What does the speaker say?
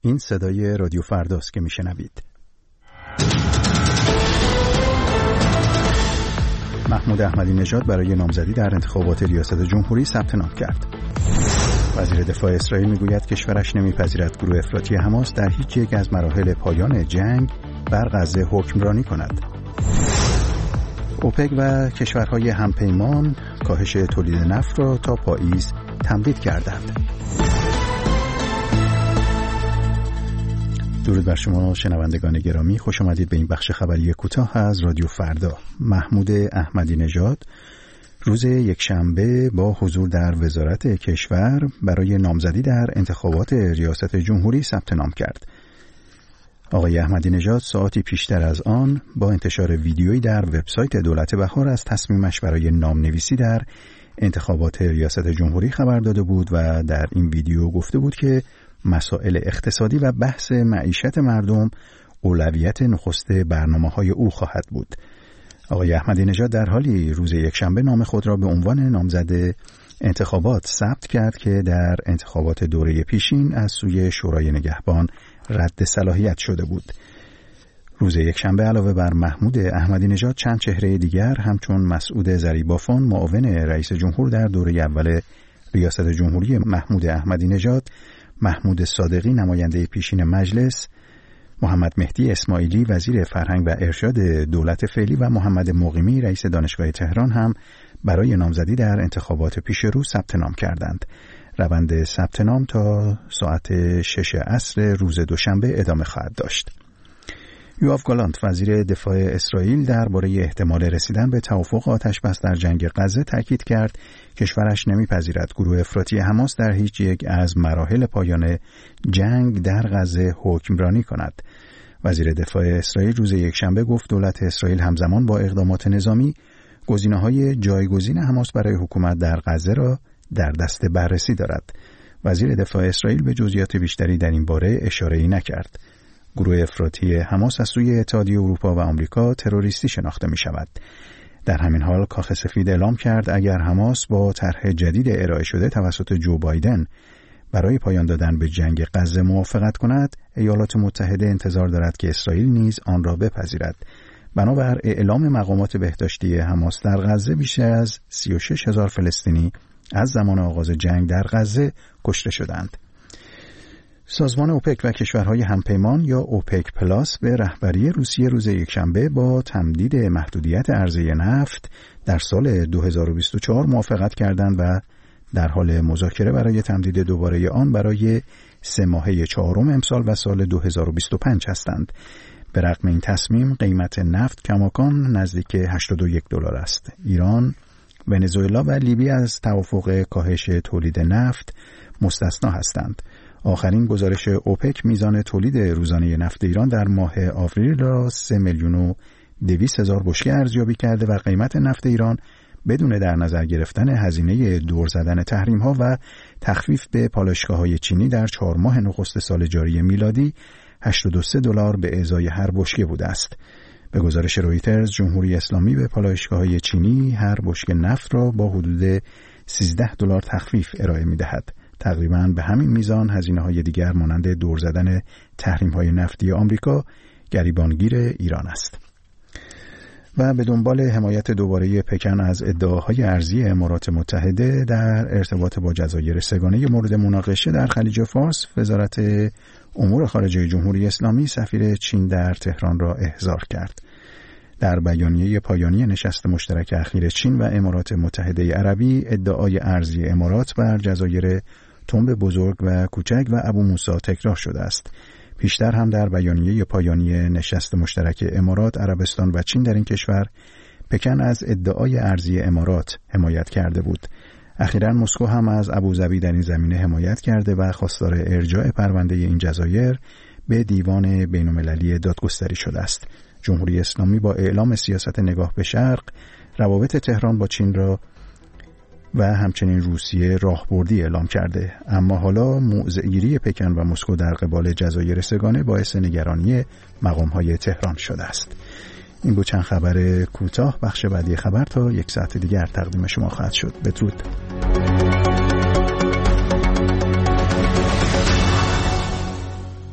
این صدای رادیو فرداست که میشنوید. محمود احمدی نژاد برای نامزدی در انتخابات ریاست جمهوری ثبت نام کرد. وزیر دفاع اسرائیل میگوید کشورش نمیپذیرد گروه افراطی حماس در هیچ یک از مراحل پایان جنگ بر غزه حکمرانی کند. اوپک و کشورهای همپیمان کاهش تولید نفت را تا پاییز تمدید کردند. درود بر شما شنوندگان گرامی، خوش آمدید به این بخش خبری کوتاه از رادیو فردا. محمود احمدی نژاد روز یکشنبه با حضور در وزارت کشور برای نامزدی در انتخابات ریاست جمهوری ثبت نام کرد. آقای احمدی نژاد ساعتی پیشتر از آن با انتشار ویدیویی در وبسایت دولت بهار از تصمیمش برای نامنویسی در انتخابات ریاست جمهوری خبر داده بود و در این ویدیو گفته بود که مسائل اقتصادی و بحث معیشت مردم اولویت نخست برنامه‌های او خواهد بود. آقای احمدی نژاد در حالی روز یکشنبه نام خود را به عنوان نامزد انتخابات ثبت کرد که در انتخابات دوره پیشین از سوی شورای نگهبان رد صلاحیت شده بود. روز یکشنبه علاوه بر محمود احمدی نژاد چند چهره دیگر همچون مسعود ظریبافان معاون رئیس جمهور در دوره اول ریاست جمهوری محمود احمدی نژاد، محمود صادقی نماینده پیشین مجلس، محمد مهدی اسماعیلی وزیر فرهنگ و ارشاد دولت فعلی و محمد مقیمی رئیس دانشگاه تهران هم برای نامزدی در انتخابات پیش رو ثبت نام کردند. روند ثبت نام تا ساعت 6 عصر روز دوشنبه ادامه خواهد داشت. یوآف گالانت وزیر دفاع اسرائیل درباره احتمال رسیدن به توافق آتشبس در جنگ غزه تاکید کرد کشورش نمیپذیرد گروه افراطی حماس در هیچ یک از مراحل پایان جنگ در غزه حکمرانی کند. وزیر دفاع اسرائیل روز یکشنبه گفت دولت اسرائیل همزمان با اقدامات نظامی گزینه‌های جایگزین حماس برای حکومت در غزه را در دست بررسی دارد. وزیر دفاع اسرائیل به جزئیات بیشتری در این باره اشاره‌ای نکرد. گروه افراطی حماس از سوی اتحادیه اروپا و آمریکا تروریستی شناخته می شود. در همین حال کاخ سفید اعلام کرد اگر حماس با طرح جدید ارائه شده توسط جو بایدن برای پایان دادن به جنگ غزه موافقت کند، ایالات متحده انتظار دارد که اسرائیل نیز آن را بپذیرد. بنابر اعلام مقامات بهداشتی حماس در غزه بیشتر از 36,000 فلسطینی از زمان آغاز جنگ در غزه کشته شدند. سازمان اوپک و کشورهای همپیمان یا اوپک پلاس به رهبری روسیه روز یکشنبه با تمدید محدودیت عرضه نفت در سال 2024 موافقت کردند و در حال مذاکره برای تمدید دوباره آن برای 3 ماهه چهارم امسال و سال 2025 هستند. به رغم این تصمیم قیمت نفت کماکان نزدیک $81 است. ایران، ونزوئلا و لیبی از توافق کاهش تولید نفت مستثنا هستند. آخرین گزارش اوپک میزان تولید روزانه نفت ایران در ماه آوریل را 3,200,000 بشکه ارزیابی کرده و قیمت نفت ایران بدون در نظر گرفتن هزینه دور زدن تحریم‌ها و تخفیف به پالایشگاه‌های چینی در 4 ماه نخست سال جاری میلادی $83 به ازای هر بشکه بوده است. به گزارش رویترز، جمهوری اسلامی به پالایشگاه‌های چینی هر بشکه نفت را با حدود $13 تخفیف ارائه می‌دهد. تقریباً به همین میزان هزینه‌های دیگر مانند دور زدن تحریم‌های نفتی آمریکا گریبانگیر ایران است. و به دنبال حمایت دوباره پکن از ادعاهای ارضی امارات متحده در ارتباط با جزایر سه‌گانه مورد مناقشه در خلیج فارس، وزارت امور خارجه جمهوری اسلامی سفیر چین در تهران را احضار کرد. در بیانیه پایانی نشست مشترک اخیر چین و امارات متحده عربی، ادعای ارضی امارات بر جزایر تنب بزرگ و کوچک و ابو موسی تکرار شده است. پیشتر هم در بیانیه پایانی نشست مشترک امارات، عربستان و چین در این کشور، پکن از ادعای ارضی امارات حمایت کرده بود. اخیراً مسکو هم از ابوظبی در این زمینه حمایت کرده و خواستار ارجاع پرونده این جزایر به دیوان بین‌المللی دادگستری شده است. جمهوری اسلامی با اعلام سیاست نگاه به شرق، روابط تهران با چین را و همچنین روسیه راهبردی اعلام کرده، اما حالا موضع‌گیری پکن و مسکو در قبال جزایر سه‌گانه باعث نگرانی مقام‌های تهران شده است. این بود چند خبر کوتاه. بخش بعدی خبر تا 1 ساعت دیگر تقدیم شما خواهد شد. بدرود.